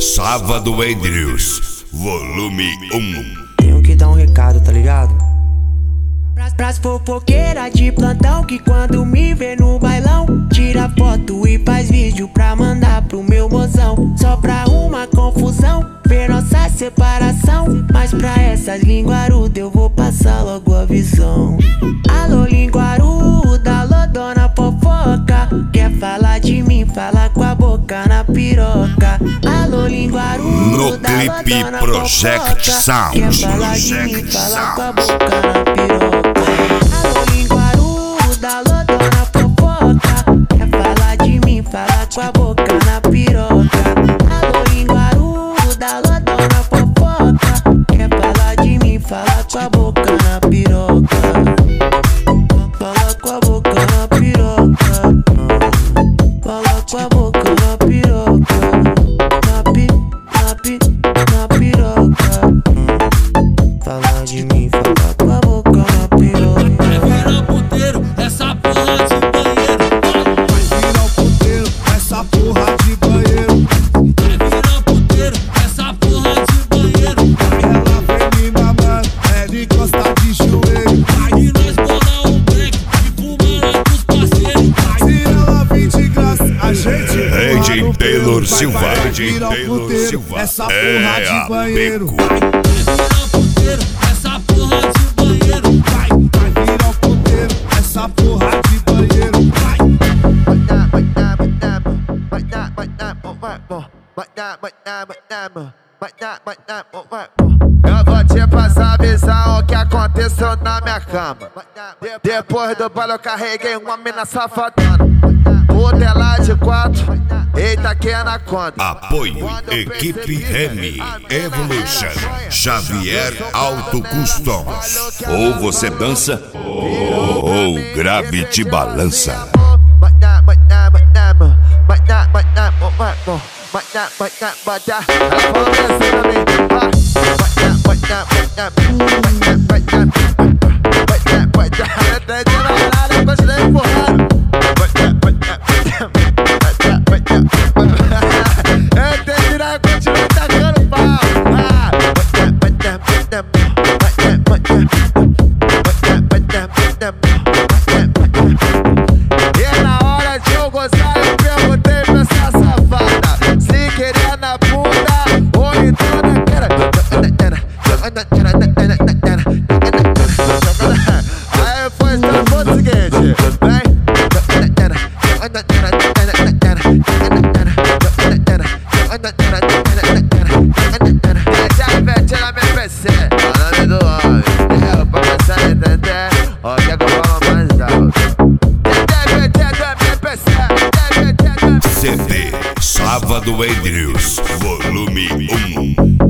Sábado Andrews, volume 1. Tenho que dar um recado, tá ligado? Pras fofoqueiras de plantão que quando me vê no bailão tira foto e faz vídeo pra mandar pro meu mozão. Só pra uma confusão, ver nossa separação. Mas pra essas linguarudas eu vou passar logo a visão. Alô linguaruda, alô dona fofoca, quer falar de mim, fala com a boca na piroca. Alô linguaruda, No clipe alô dona Project fofoca, Sound. quer falar de mim, fala com a boca na piroca. Alô linguaruda, alô dona fofoca, quer falar de mim, fala com a boca na piroca. Alô linguaruda, alô dona fofoca, quer falar de mim, fala com a boca na piroca. Fala com a boca na piroca. Fala com a boca na piroca. Na piroca. Fala de mim, fala com a boca na piroca. Vai virar puteiro, essa porra de banheiro. Vai virar puteiro, essa porra de banheiro. Vai virar puteiro, essa porra de banheiro. Ela vem me mamando, ela encosta de joelho. Aí nós bolar um break e fumar lá pros parceiros. Se ela vir de graça, a gente Rede Taylor Silva. Vai virar Taylor puteiro, Silva. essa porra É de a banheiro. Beco. Vai virar puteiro, essa porra de banheiro. Vai virar puteiro, essa porra de banheiro. Eu vou te passar a visão o que aconteceu na minha cama. Depois do baile eu carreguei uma mina safadona. Putela de 4, eita que é na conta. Apoio Equipe Remy Evolution Xavier Auto Customs. Ou você dança ou grave te balança. E na hora de eu gozar eu perguntei pra essa safada se queria na bunda ou então na cara. Aí foi o seguinte, vem. Já mete na minha PC, o nome do homem, deu pra começar a entender o que é que eu falo mais alto. CD Sábado Andrews, volume 1.